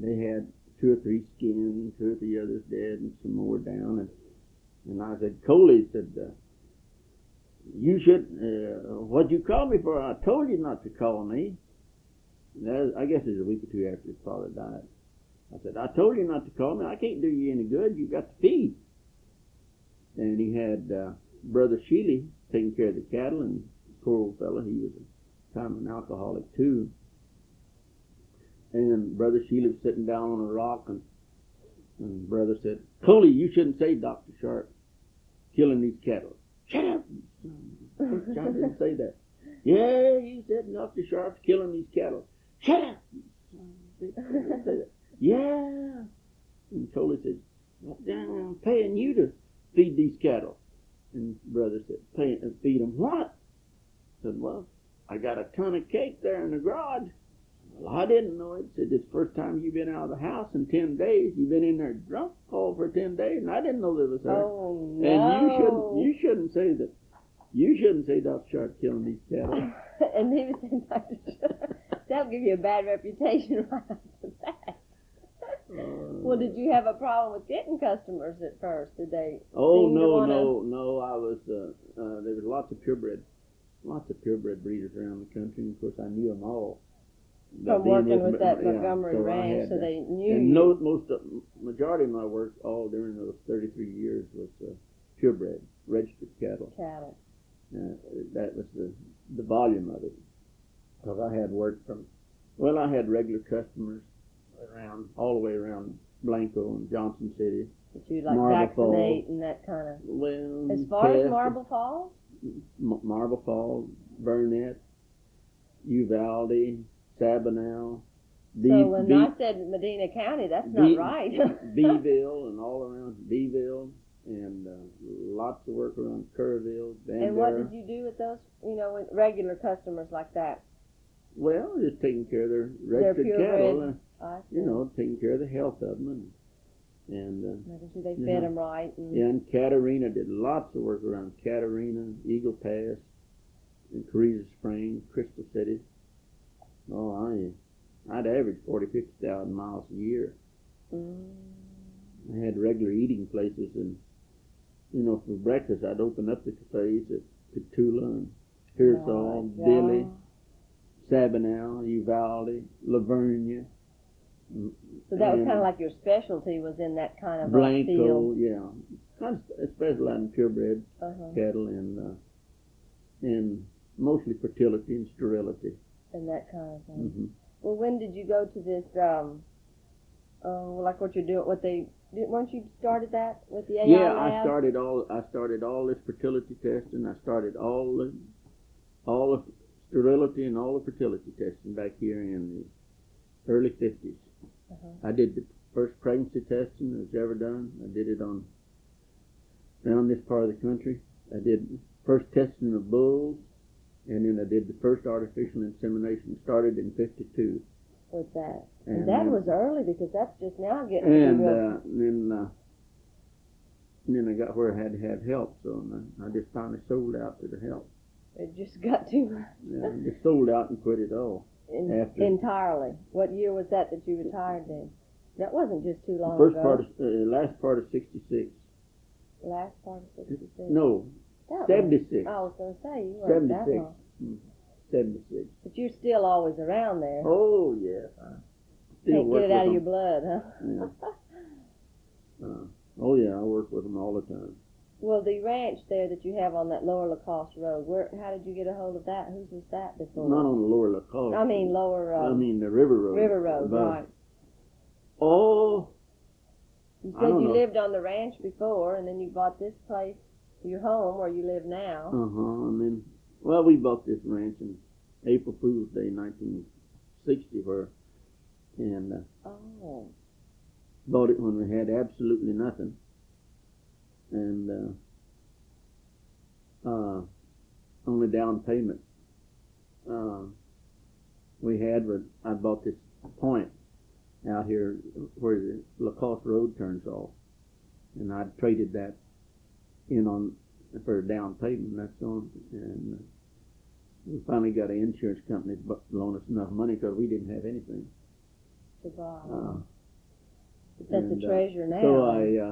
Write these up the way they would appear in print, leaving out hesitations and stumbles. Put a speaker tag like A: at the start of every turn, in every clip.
A: they had 2 or 3 skinned, 2 or 3 others dead, and some more down. And I said, Coley said, you should, what'd you call me for? I told you not to call me. I guess it was a week or 2 after his father died. I said, I told you not to call me. I can't do you any good. You got to feed. And he had Brother Sheely taking care of the cattle, and poor old fella, he was a time an alcoholic too. And Brother Sheely was sitting down on a rock, and Brother said, Coley, you shouldn't say Dr. Sharp killing these cattle. Shut up. John didn't say that. Yeah, you said Dr. Sharp's killing these cattle. Shut up. Didn't say that. Yeah. And Coley said, I'm paying you to feed these cattle. And Brother said, feed them what? I said, well, I got a ton of cake there in the garage. Well, I didn't know it. Said, this first time you've been out of the house in 10 days. You've been in there drunk all for 10 days, and I didn't know there was there.
B: Oh, no.
A: And you shouldn't say that. You shouldn't say Dr. Sharp killing these cattle.
B: And he was saying, Dr. Sharp, that'll give you a bad reputation right off the bat. Well, did you have a problem with getting customers at first? Did they?
A: Oh, no. I was. There was lots of purebred breeders around the country, and of course I knew them all.
B: From working with that Montgomery Ranch, so they knew
A: and
B: you.
A: Majority of my work all during those 33 years was purebred, registered cattle. That was the volume of it. Because I had work I had regular customers all the way around Blanco and Johnson City.
B: That you like
A: Marble
B: vaccinate
A: Falls.
B: And that kind of.
A: Well,
B: as far as Marble Falls?
A: Marble Falls, Burnett, Uvalde, Sabinal.
B: So when I said Medina County, that's not right.
A: Beeville and all around Beeville, and lots of work around Kerrville, Bandera.
B: And what did you do with those, with regular customers like that?
A: Well, just taking care of their registered cattle, taking care of the health of them, and
B: making sure they fed them right.
A: And Catarina, did lots of work around Catarina, Eagle Pass, and Carrizo Springs, Crystal City. Oh, I'd average 50,000 miles a year. I had regular eating places, and for breakfast I'd open up the cafes at Petula and Pearsall, Dilley, Sabinal, Uvalde, Lavernia.
B: So that was kind of like your specialty, was in that kind of
A: Blanco,
B: field.
A: yeah. Kind of specialized in purebred cattle and mostly fertility and sterility.
B: And that kind of thing.
A: Mm-hmm.
B: Well, when did you go to this, like what you're doing, weren't you started that with the AI
A: Yeah,
B: lab?
A: I started all this fertility testing. I started all the sterility and all the fertility testing back here in the early 50s. I did the first pregnancy testing that was ever done. I did it around this part of the country. I did first testing of bulls, and then I did the first artificial insemination. Started in 52.
B: With that, and that was early, because that's just now getting.
A: And then I got where I had to have help, so I just finally sold out to the help.
B: It just got too much.
A: Yeah, I just sold out and quit it all.
B: Entirely. What year was that you retired then? That wasn't just too long ago.
A: Last part of 66.
B: Last part of 66?
A: No, 76.
B: I was going to say, you weren't that long.
A: 76.
B: But you're still always around there.
A: Oh, yes.
B: Can't get it out of your blood, huh?
A: Yeah. Oh, yeah, I work with them all the time.
B: Well, the ranch there that you have on that Lower Lacoste Road, how did you get a hold of that? Whose was that before?
A: Not on the Lower Lacoste.
B: I mean Lower...
A: the River Road.
B: River Road, right.
A: Oh,
B: you said you lived on the ranch before, and then you bought this place, your home, where you live now.
A: And then, we bought this ranch in April Fool's Day, 1960, and bought it when we had absolutely nothing. And only down payment we had, I bought this point out here where the Lacoste Road turns off, and I traded that in for a down payment. That's on, and we finally got an insurance company to loan us enough money, because we didn't have anything.
B: cigar.
A: Uh,
B: That's a
A: and,
B: treasure now.
A: So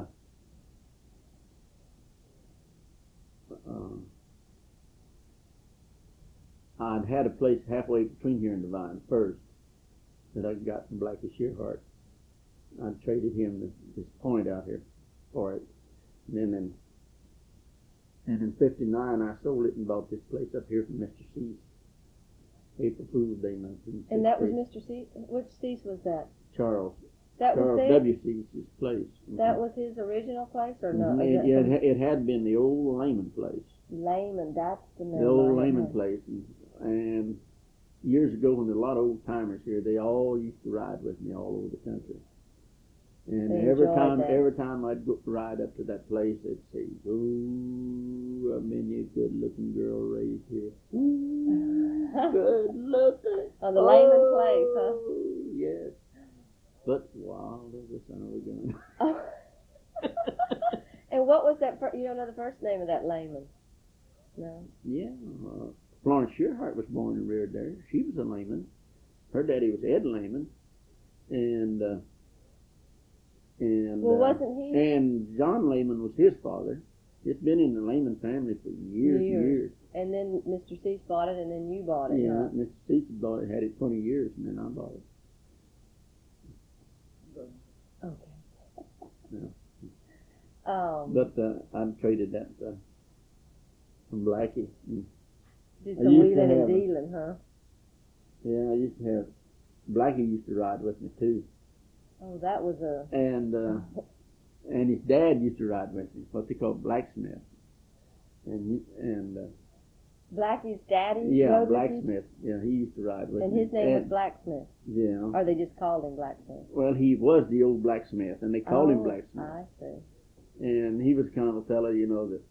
A: I'd had a place halfway between here and Divine first that I got from Blackie Shearhart. I traded him this point out here for it. And then in '59 I sold it and bought this place up here from Mr. Cease. April Fool's Day 1968.
B: And that was Mr. Cease? Which Cease was that?
A: Charles
B: That was
A: Charles
B: there?
A: W. Cease's place.
B: That was his original place, or no?
A: Mhm.
B: Is that some-
A: It had been the old Lehman place.
B: Lehman, that's the name.
A: The old
B: I had
A: Lehman
B: heard.
A: place. And years ago when there were a lot of old timers here, they all used to ride with me all over the country. And
B: They
A: every
B: enjoyed that.
A: time I'd go ride up to that place, they'd say, "Oh, how many a good-looking girl raised here? Ooh, good looking."
B: Oh, the Lehman place, huh?
A: Yes. But wild as the son of a gun.
B: Oh. And what was that? You don't know the first name of that Lehman? No.
A: Yeah. Florence Shearhart was born and reared there. She was a Lehman. Her daddy was Ed Lehman. And
B: Well, wasn't he?
A: And John Lehman was his father. It's been in the Lehman family for years and years.
B: And then Mr. Cease bought it, and then you bought it.
A: Yeah,
B: Huh?
A: Mr. Cease bought it, had it 20 years, and then I bought it.
B: Okay.
A: Yeah.
B: But
A: But I traded that from
B: did
A: Blackie. I
B: some
A: used to
B: wheeling and
A: have-
B: dealing, huh?
A: Yeah, I used to have, Blackie used to ride with me too.
B: Oh, that was a.
A: And his dad used to ride with me, what they call blacksmith. And
B: Blackie's daddy.
A: yeah,
B: rode with you?
A: blacksmith. Yeah, he used to ride with
B: And
A: me.
B: his name was Blacksmith.
A: Yeah.
B: Or they just called him Blacksmith.
A: Well, he was the old blacksmith, and they called him
B: Oh,
A: blacksmith.
B: I see.
A: And he was kind of a fella, that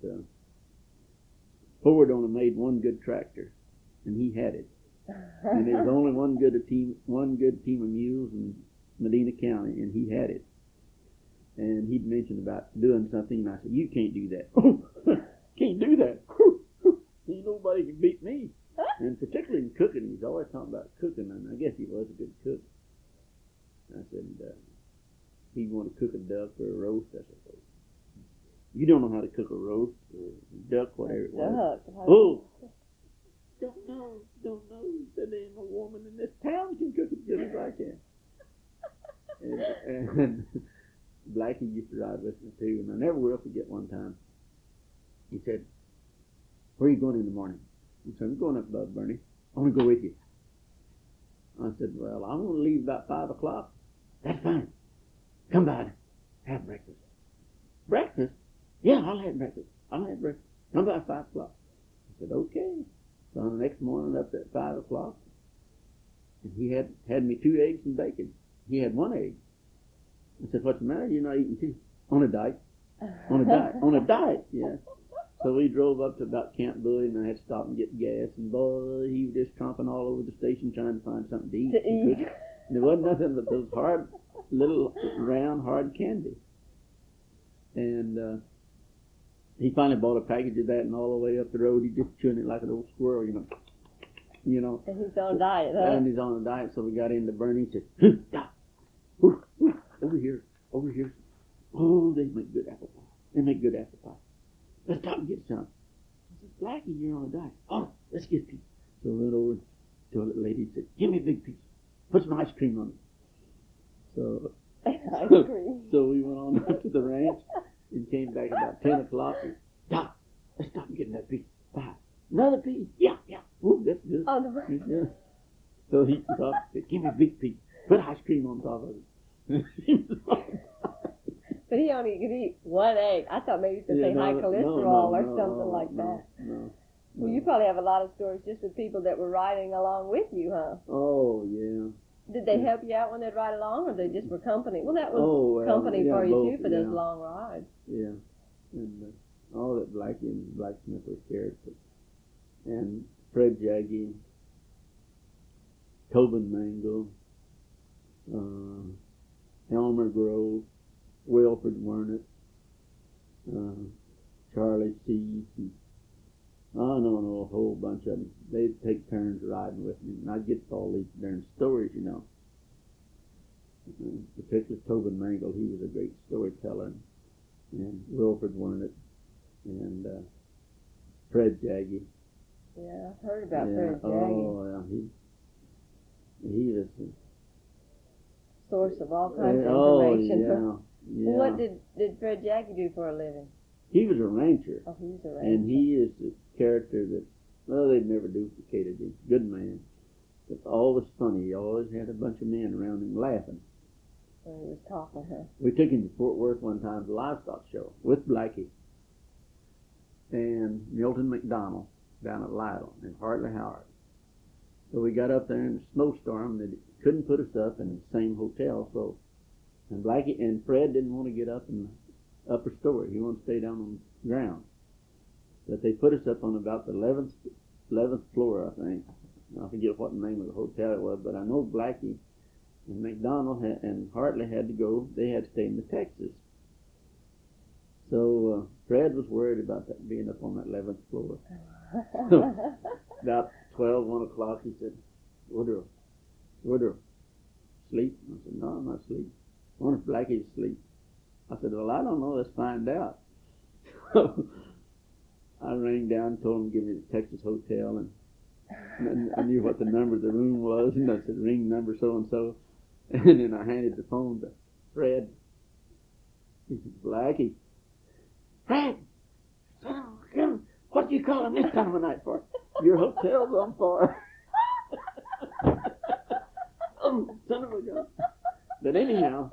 A: Ford only made one good tractor, and he had it. And there was only one good team of mules in Medina County, and he had it. And he'd mentioned about doing something, and I said, "You can't do that." "Can't do that. Ain't nobody can beat me." And particularly in cooking, he's always talking about cooking, and I guess he was a good cook. I said, he'd want to cook a duck or a roast. I said, "You don't know how to cook a roast or a duck, whatever it was."
B: Duck.
A: "Oh, don't know. He said, "There ain't no woman in this town can cook as good as I can." And Blackie used to ride with me too, and I never will forget one time. He said, "Where are you going in the morning?" I said, "I'm going up above Bernie. I want to go with you." I said, "Well, I'm going to leave about 5 o'clock." "That's fine. Come by. Have breakfast." "Breakfast?" "Yeah, I'll have breakfast. Come by 5 o'clock." I said, "Okay." So the next morning up at 5 o'clock, and he had me 2 eggs and bacon. He had 1 egg. I said, "What's the matter? You're not eating 2. "On a diet." On a diet, yeah. So we drove up to about Camp Bully, and I had to stop and get gas. And boy, he was just tromping all over the station trying to find something to eat. And there wasn't nothing but those hard, little, round, hard candy. And he finally bought a package of that, and all the way up the road, he just chewing it like an old squirrel,
B: And he's on a diet, huh?
A: And he's on a diet, so we got into Bernie. He said, over here. Oh, they make good apple pie. Let's stop and get some." I said, "Blackie, you're on a diet." "Oh, let's get a piece." So we went over to the lady and said, "Give me a big piece. Put some ice cream on it." So
B: Ice cream.
A: So we went on up to the ranch and came back about 10 o'clock. And, "Doc, let's stop and get another piece. 5. Another piece?" Yeah. Ooh, that's good.
B: On the ranch.
A: Yeah. So he stopped and said, "Give me a big piece. Put ice cream on top of it."
B: But he only could eat 1 egg. I thought maybe you could say high cholesterol or something like that.
A: No.
B: Well, you probably have a lot of stories just with people that were riding along with you, huh?
A: Oh, yeah.
B: Did they help you out when they'd ride along, or they just were company? Well, that was
A: Well,
B: company
A: yeah,
B: for you,
A: both,
B: too, for those
A: yeah.
B: long rides.
A: Yeah. And all that Blackie and Blacksmith were characters. And Fred Jaggy, Tobin Mangle, Elmer Grove, Wilfred Wernick, Charlie Cease, and I don't know, a whole bunch of them. They'd take turns riding with me, and I'd get all these darn stories, particularly Tobin Mangle. He was a great storyteller, and Wilfred Wernick, and Fred Jaggy.
B: Yeah, I've heard about
A: Yeah.
B: Fred Jaggy.
A: Oh, yeah. He was.
B: Source of all kinds of
A: Oh,
B: information.
A: yeah.
B: What did Fred Jaggy do for a living?
A: He was a rancher.
B: Oh, he was a rancher.
A: And he is the character that, well, they'd never duplicated him. Good man. But always funny. He always had a bunch of men around him laughing.
B: When he was talking, huh?
A: We took him to Fort Worth one time to the livestock show with Blackie and Milton McDonald down at Lytle and Hartley Howard. So we got up there in a snowstorm. They couldn't put us up in the same hotel. So, and Blackie and Fred didn't want to get up in the upper story. He wanted to stay down on the ground. But they put us up on about the 11th floor, I think. I forget what the name of the hotel it was, but I know Blackie and McDonald and Hartley had to go. They had to stay in the Texas. So Fred was worried about that being up on that 11th floor. So about 1 o'clock, he said, Woodrow, sleep? I said, no, I'm not asleep. I wonder if Blackie's asleep. I said, well, I don't know. Let's find out. So I rang down and told him to give me the Texas hotel, and I knew what the number of the room was, and I said, ring number so-and-so. And then I handed the phone to Fred. He said, Blackie. Fred! What are you calling this time of night for? Your hotel's on fire. Oh, son of a gun. But anyhow,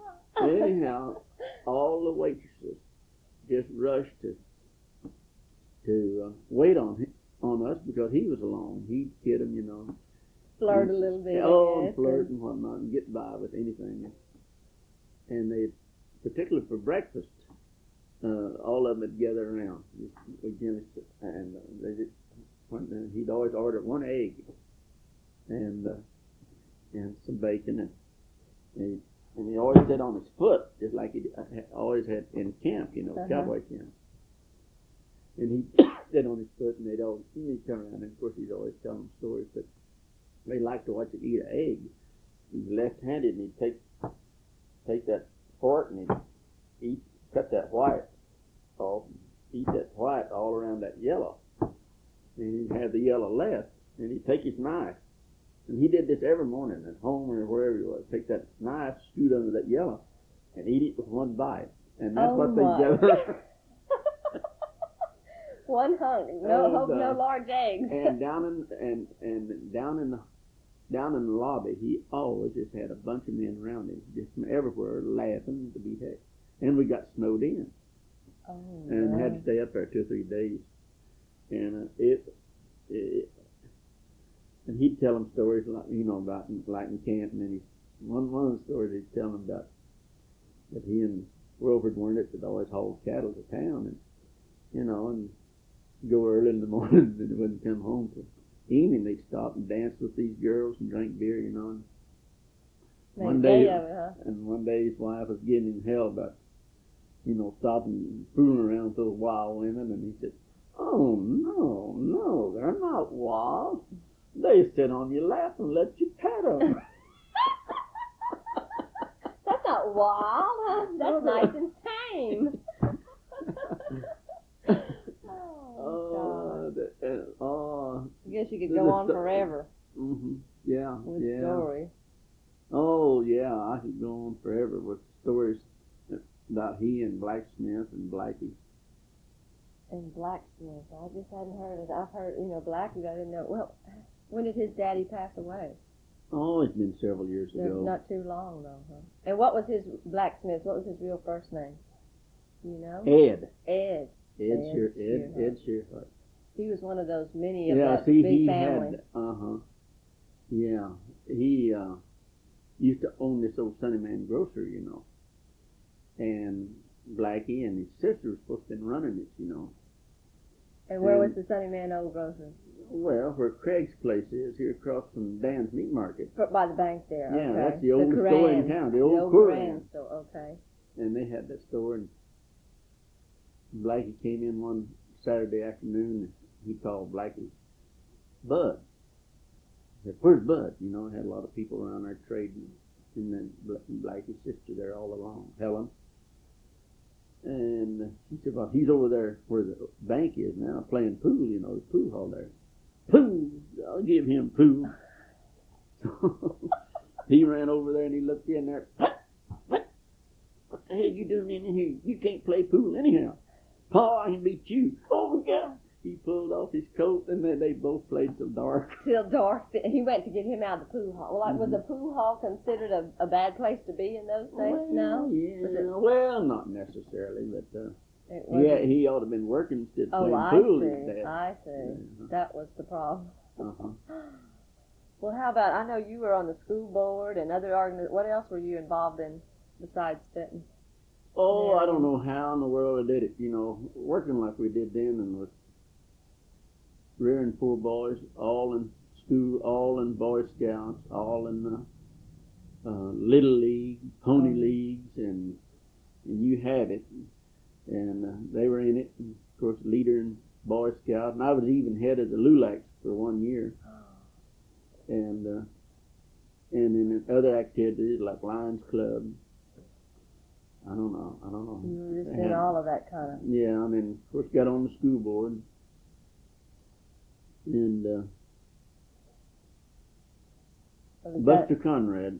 A: all the waitresses just rushed to wait on us because he was alone. He'd kid them, you know.
B: Flirt a little bit.
A: Oh, and flirt and whatnot, and get by with anything. And they, particularly for breakfast, all of them would gather around. And he'd always order one egg and some bacon, and he always sat on his foot, just like he always had in camp, you know, cowboy camp. And he'd sit on his foot, and he'd come around, and of course he'd always tell them stories, but they liked to watch him eat an egg. He's left-handed, and he'd take that fork, and he'd cut that white off, eat that white all around that yellow. And he'd have the yellow left, and he'd take his knife. And he did this every morning at home or wherever he was. Take that knife, scoot under that yellow, and eat it with one bite. And that's what they gathered.
B: One hunk. No large eggs.
A: And down in the lobby, he always just had a bunch of men around him, just from everywhere, laughing to be heck. And we got snowed in, and had to stay up there 2 or 3 days. And and he'd tell them stories like, you know, about like in camp. And then one of the stories he'd tell them about that he and Wilfred Wernick would always haul cattle to town, and you know, and go early in the morning, and they wouldn't come home till evening. They'd stop and dance with these girls and drink beer, you know. And one day his wife was giving him hell about, you know, stopping and fooling around with those wild women, and he said, "Oh no, they're not wild. They sit on your lap and let you pet them."
B: That's not wild, huh? That's nice and tame. I guess you could go on forever.
A: Mm-hmm. Yeah.
B: With stories.
A: Oh yeah, I could go on forever with stories about he and Blacksmith and Blackie.
B: And Blacksmith, I just hadn't heard it. I've heard, you know, Blackie, but I didn't know. Well, when did his daddy pass away?
A: Oh, it's been several years ago.
B: Not too long, though, huh? And what was his Blacksmith? What was his real first name? You know?
A: Ed.
B: Ed
A: Shearhart.
B: He was one of those many of that big family.
A: Yeah, he used to own this old Sunny Man grocery, you know. And Blackie and his sister were supposed to have been running it, you know.
B: And where was the Sunny Man old grocery?
A: Well, where Craig's place is, here across from Dan's Meat Market.
B: By the bank there,
A: yeah,
B: okay.
A: That's the oldest store in town, the old Koran
B: store, okay.
A: And they had that store, and Blackie came in one Saturday afternoon, and he called Blackie Bud. He said, "Where's Bud?" You know, had a lot of people around there trading. and then Blackie's sister there all along, Helen. And she said, well, he's over there where the bank is now, playing pool, you know, the pool hall there. Pool! I'll give him pool. He ran over there and he looked in there. What the hell you doing in here? You can't play pool anyhow. Pa, I can beat you. Oh, yeah. He pulled off his coat, and then they both played till dark.
B: Till dark. He went to get him out of the pool hall. Well, was the pool hall considered a bad place to be in those days?
A: Well,
B: No?
A: Yeah, well, not necessarily, but he ought to have been working instead of playing
B: I
A: pool
B: see.
A: instead.
B: I see.
A: Uh-huh.
B: That was the problem.
A: Uh-huh.
B: Well, how about, I know you were on the school board and other what else were you involved in besides Stetton?
A: Oh,
B: Yeah.
A: I don't know how in the world I did it, you know, working like we did then and with rearing 4 boys, all in school, all in Boy Scouts, all in Little League, Pony Leagues, and you had it. And they were in it, and of course, leader in Boy Scout, and I was even head of the LULACs for 1 year. And in other activities like Lions Club, I don't know.
B: You were just in all of that kind of.
A: Yeah, and then of course got on the school board, and Buster Conrad.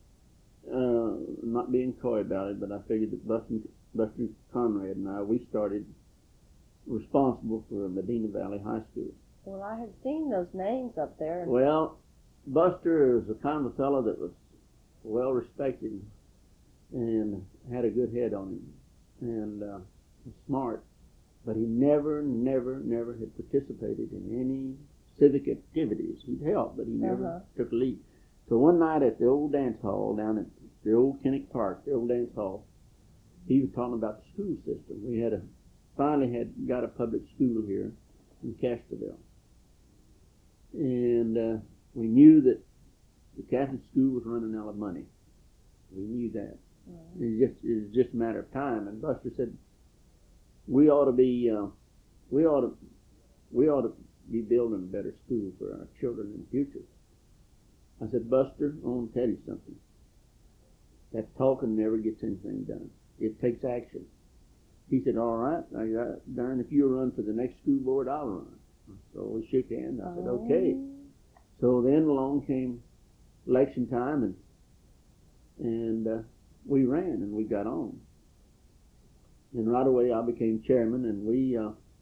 A: Not being coy about it, but I figured that Buster Conrad and we started responsible for Medina Valley High School.
B: Well, I had seen those names up there.
A: Well, Buster is the kind of fellow that was well respected and had a good head on him and was smart, but he never had participated in any civic activities. He'd help, but he never took a lead. So one night at the old dance hall down at the old Kinnick Park, the old dance hall, he was talking about the school system. We finally got a public school here in Castroville. And we knew that the Catholic school was running out of money. We knew that. It was just a matter of time. And Buster said, we ought to be building a better school for our children in the future. I said, Buster, I want to tell you something. That talking never gets anything done. It takes action. He said, all right, darn, if you'll run for the next school board, I'll run. So we shook hands. I said, okay. So then along came election time, and we ran, and we got on. And right away I became chairman, and we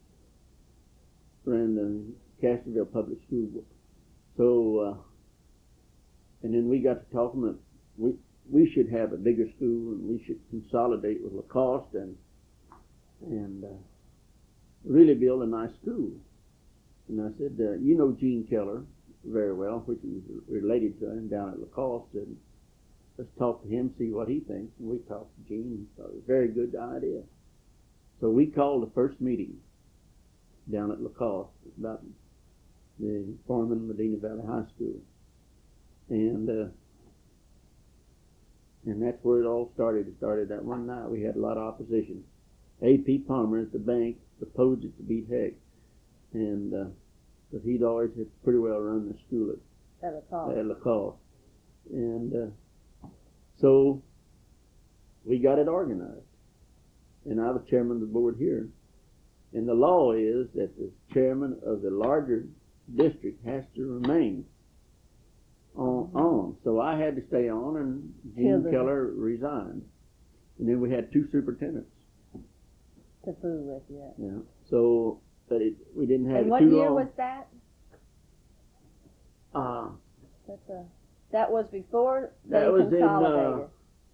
A: ran the Castroville Public School Board. So, and then we got to talking that we should have a bigger school, and we should consolidate with Lacoste and really build a nice school. And I said, you know Gene Keller very well, which is related to him down at Lacoste, and let's talk to him, see what he thinks. And we talked to Gene. He thought it was a very good idea. So we called the first meeting down at Lacoste about the forming Medina Valley High School. And that's where it all started. It started that one night. We had a lot of opposition. A.P. Palmer at the bank opposed it to beat heck. And because he'd always had pretty well run the school at Lacoste. And so we got it organized. And I was chairman of the board here. And the law is that the chairman of the larger district has to remain on. So I had to stay on, and Gene Keller resigned. And then we had 2 superintendents.
B: To fool with, yeah.
A: Yeah. So, but we didn't have
B: and
A: it
B: what
A: too
B: year
A: long.
B: was that? That was before they consolidated.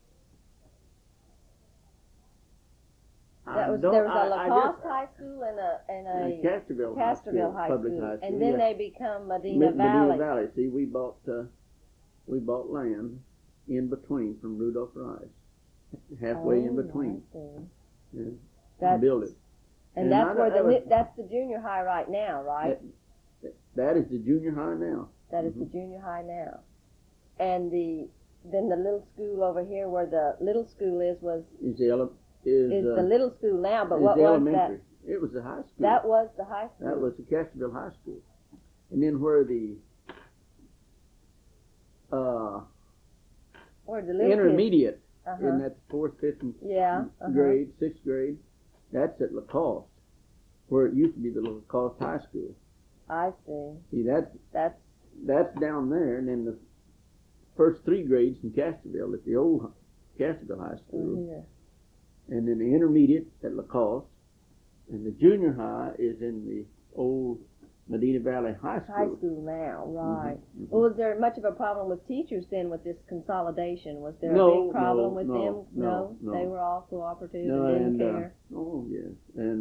B: There was a Lacoste High School and a
A: Castroville
B: High
A: Public
B: School,
A: High School,
B: and then they become Medina Valley.
A: Medina Valley. See, we bought land in between from Rudolph Rice, halfway in between. And build it.
B: And that's that's the junior high right now, right?
A: That is the junior high now.
B: That is the junior high now. And then the little school over here, where the little school is the little school now. But what was that?
A: It was the high school.
B: That was the high school.
A: That was the Castroville High School. And then where the
B: Or the little
A: intermediate,
B: kids. Uh-huh.
A: and that's 4th, 5th, and
B: Yeah.
A: grade, 6th grade. That's at Lacoste, where it used to be the Lacoste High School.
B: I see.
A: See,
B: That's
A: that's down there, and then the first 3 grades in Castroville at the old Castroville High School,
B: here.
A: and then the intermediate at Lacoste, and the junior high is in the old Medina Valley High School.
B: High school now, right.
A: Mm-hmm.
B: Well, was there much of a problem with teachers then with this consolidation? Was there a
A: No,
B: big problem
A: no,
B: with
A: no,
B: them?
A: no, no.
B: They were all cooperative
A: No,
B: and didn't care.
A: Oh yes,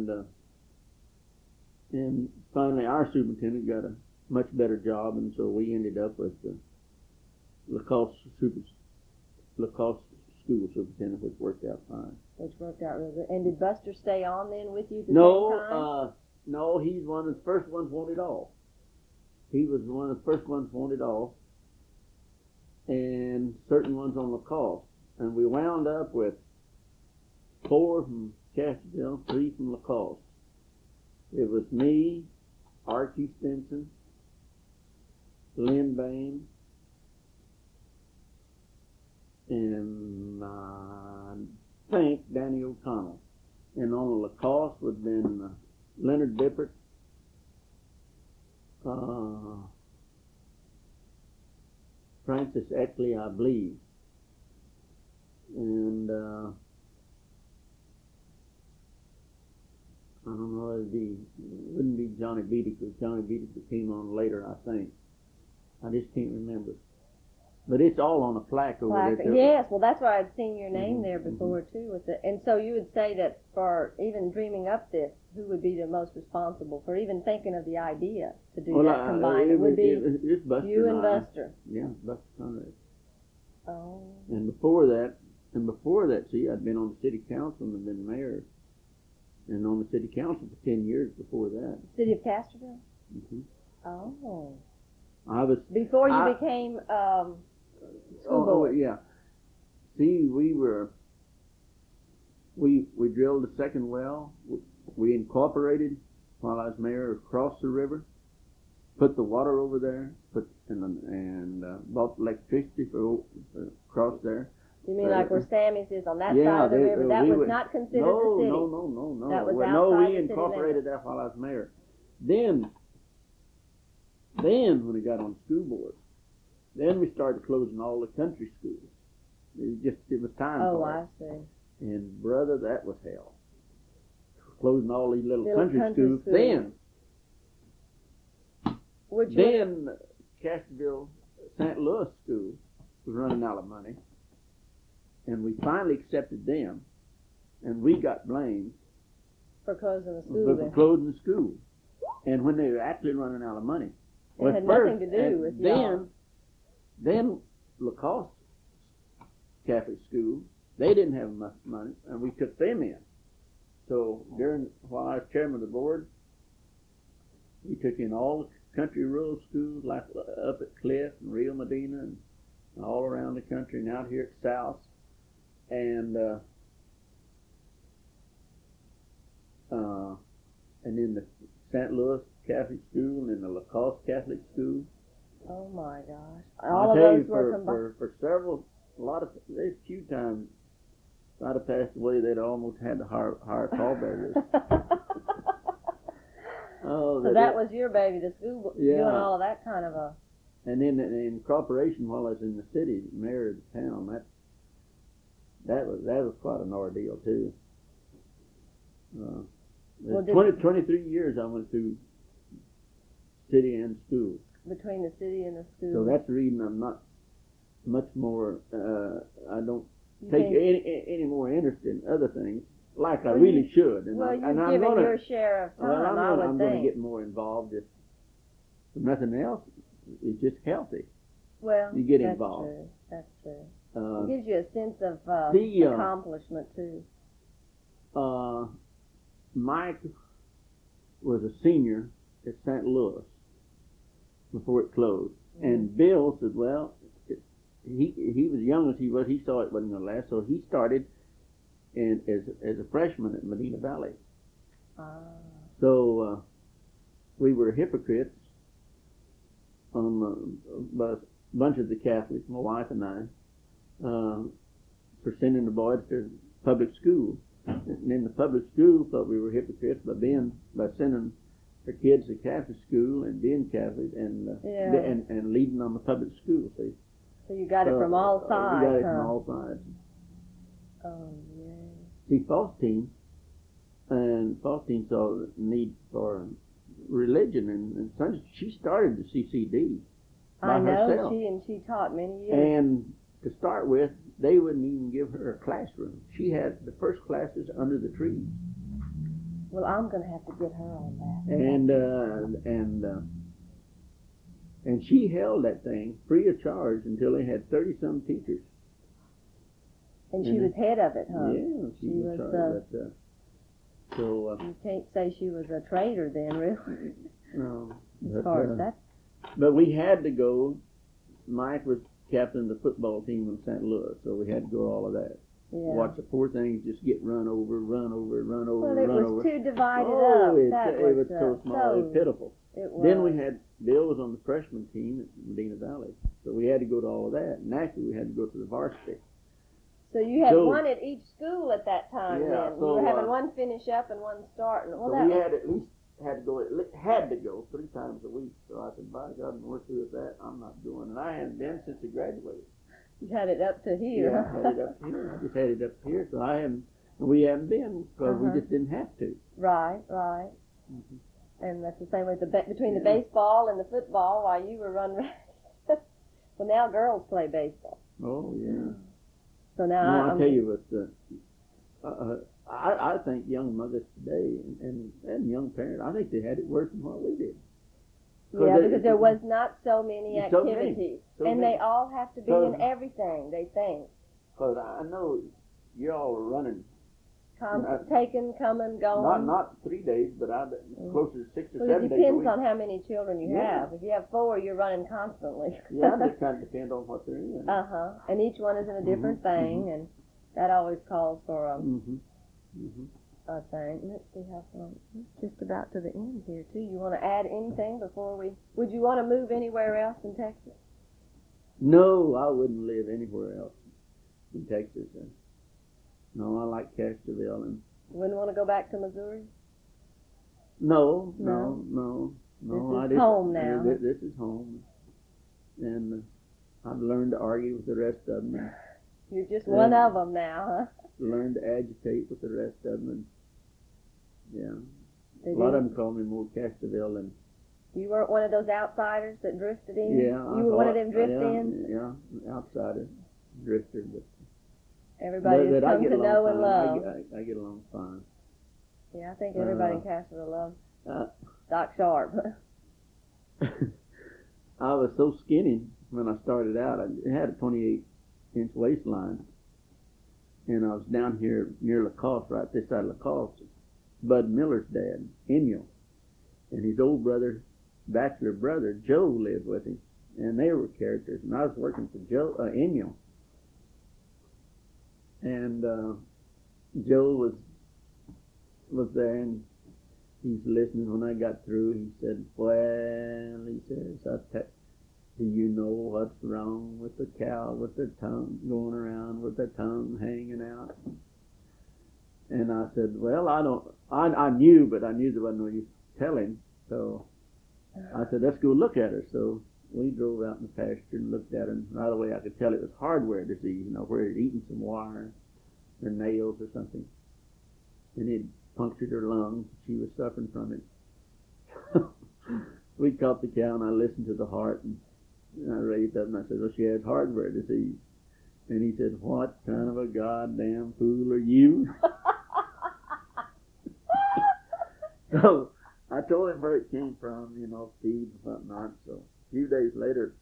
A: and finally our superintendent got a much better job, and so we ended up with the Lacoste school superintendent, which worked out fine.
B: Which worked out really good. And did Buster stay on then with you at the
A: No,
B: same time?
A: no, he's one of the first ones wanted off. He was one of the first ones wanted off, and certain ones on Lacoste. And we wound up with 4 from Castroville, 3 from Lacoste. It was me, Archie Stinson, Lynn Bain, and I think Danny O'Connell. And on the Lacoste would have been Leonard Bippert, Francis Eckley, I believe, and I don't know, it wouldn't be Johnny Beatty, because Johnny Beatty came on later, I think. I just can't remember. But it's all on a plaque over there.
B: Yes, well, that's why I'd seen your name
A: Mm-hmm,
B: there before, too. With it. And so you would say that for even dreaming up this, who would be the most responsible for even thinking of the idea to do that combined? It would be
A: it's Buster
B: you and
A: I.
B: Buster.
A: Yeah, Buster Conrad.
B: Oh.
A: And before that, see, I'd been on the city council and been mayor, and on the city council for 10 years before that.
B: City of Castroville?
A: Mm-hmm.
B: Oh.
A: I was
B: before you became school board.
A: Yeah. See, we drilled the second well. We incorporated while I was mayor across the river, put the water over there, and bought electricity for across there.
B: You mean like where Sammy's is on that
A: yeah,
B: side of the river? That was not considered the city.
A: No.
B: That was
A: no,
B: outside
A: we
B: the city
A: incorporated that while I was mayor. Then when we got on school board, then we started closing all the country schools. It was time for it.
B: I see.
A: And brother, that was hell. Closing all these little country schools. Then Castroville St. Louis School was running out of money, and we finally accepted them, and we got blamed
B: for closing the school.
A: For closing the school, and when they were actually running out of money.
B: It had nothing to do with y'all.
A: Then Lacoste Catholic School, they didn't have enough money, and we took them in. So while I was chairman of the board, we took in all the country rural schools, like up at Cliff and Rio Medina, and all around the country, and out here at South, and then the St. Louis Catholic School and the Lacoste Catholic School.
B: Oh my gosh! All of those were combined.
A: There's a few times I'd have passed away, they'd almost had to hire pallbearers.
B: So that was your baby, the school, doing all of that kind of a.
A: And then in corporation, while I was in the city, mayor of the town, that was quite an ordeal too. 23 years I went through city and school.
B: Between the city and the school.
A: So that's the reason I'm not much more. I don't take any more interest in other things like I really should. And
B: you've given your share of time.
A: I'm going to get more involved. If nothing else, it's just healthy.
B: Well,
A: you get involved.
B: That's true. It gives you a sense of accomplishment too.
A: Mike was a senior at St. Louis before it closed, and Bill said, "Well, he was young as he was. He saw it wasn't going to last, so he started as a freshman at Medina Valley." So we were hypocrites on a bunch of the Catholics, my wife and I, for sending the boys to public school. And then the public school thought we were hypocrites by sending their kids to Catholic school and being Catholic and leading on the public school. See,
B: so you got it from all sides.
A: You got it
B: huh?
A: from all sides.
B: Oh yeah.
A: See, Faustine saw the need for religion, and Sunday, she started the CCD by
B: I know
A: herself.
B: she taught many years.
A: And to start with, they wouldn't even give her a classroom. She had the first classes under the trees.
B: Well, I'm going to have to get her on that.
A: And she held that thing free of charge until they had 30-some teachers.
B: And she was head of it, huh?
A: Yeah, she was charged.
B: You can't say she was a traitor then, really.
A: No.
B: As far as that.
A: But we had to go. Mike was captain of the football team in St. Louis, so we had to go all of that.
B: Yeah.
A: Watch the poor things just get run over.
B: Well, it was too divided
A: up.
B: It
A: was so small, it was pitiful.
B: It was.
A: Then Bill was on the freshman team at Medina Valley, so we had to go to all of that. And actually, we had to go to the varsity.
B: So you had one at each school at that time.
A: Yeah,
B: then
A: so,
B: you were having one finish up and one start. And,
A: so we had to go 3 times a week. So I said, by God, and we're through with that. I'm not going. And I hadn't been since I graduated.
B: You had it up to here.
A: Yeah, I had it up here. I just had it up here. So we haven't been because we just didn't have to.
B: Right. Mm-hmm. And that's the same way between the baseball and the football while you were running. Well, now girls play baseball.
A: Oh, yeah.
B: So now
A: I'll tell you what, I think young mothers today and young parents, I think they had it worse than what we did.
B: Yeah, because there was not so many activities.
A: And
B: they all have to be in everything, they think.
A: Because I know you all are running.
B: Coming, going.
A: Not 3 days, but closer to 6 or 7 days a week.
B: It depends on how many children you have. If you have 4, you're running constantly.
A: Yeah, it kind of depends on what they're in.
B: And each one is in a different thing, and that always calls for a thing. Let's see how far. It's just about to the end here, too. You want to add anything before we... Would you want to move anywhere else in Texas?
A: No, I wouldn't live anywhere else in Texas. No, I like Castroville. And
B: wouldn't want to go back to Missouri?
A: No.
B: This is home now.
A: This is home. And I've learned to argue with the rest of them.
B: You're just one of them now, huh?
A: Learned to agitate with the rest of them. A lot of them call me more Castroville than...
B: You weren't one of those outsiders that drifted in?
A: Yeah.
B: You were one of them drift-ins?
A: Yeah, outsider, drifter, but...
B: Everybody has come to know and love.
A: I get along fine.
B: Yeah, I think everybody in Castroville loves Doc Sharp.
A: I was so skinny when I started out. I had a 28-inch waistline. And I was down here near Lacoste, right this side of Lacoste. Bud Miller's dad, Emil, and his old brother, bachelor brother, Joe, lived with him. And they were characters. And I was working for Emil. And Joe was there, and he's listening. When I got through, he said, "Well," he says, "do you know what's wrong with the cow with her tongue going around with her tongue hanging out?" And I said, "Well, I don't. I knew, but I knew there wasn't no use telling. So I said, let's go look at her." So we drove out in the pasture and looked at her, and right away I could tell it was hardware disease, where it had eaten some wire or nails or something, and it punctured her lungs. She was suffering from it. We caught the cow, and I listened to the heart, and I raised up and I said, "Well, she has hardware disease." And he said, "What kind of a goddamn fool are you?" So I told him where it came from, feed and whatnot. So a few days later,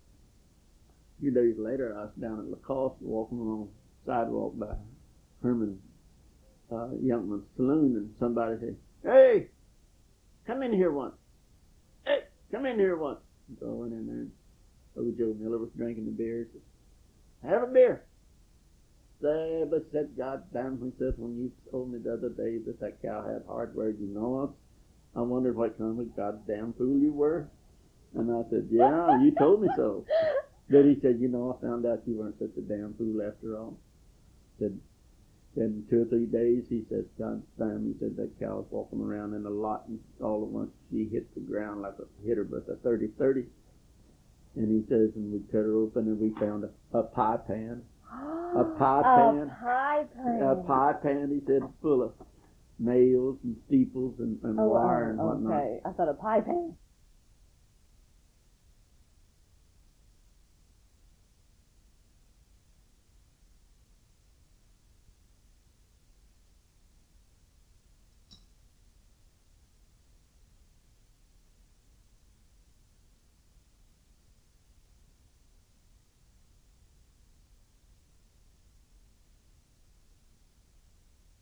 A: I was down at Lacoste walking along the sidewalk by Herman Youngman's saloon, and somebody said, "Hey, come in here once. Hey, come in here once." So I went in there, and old Joe Miller was drinking the beer. He said, "Have a beer." But said, "Goddamn," he said, "when you told me the other day that cow had hardware, I wondered what kind of a goddamn fool you were." And I said, "Yeah, you told me so." But he said, you know, I found out you weren't such a damn fool after all. Said, in 2 or 3 days, he said, time, he said, that cow was walking around in a lot, and all at once she hit the ground like hit her with a 30-30. And he says, and we cut her open, and we found a pie pan. A pie pan.
B: A pie pan.
A: A pie pan, he said, full of nails and steeples and wire and whatnot.
B: Okay, I thought a pie pan.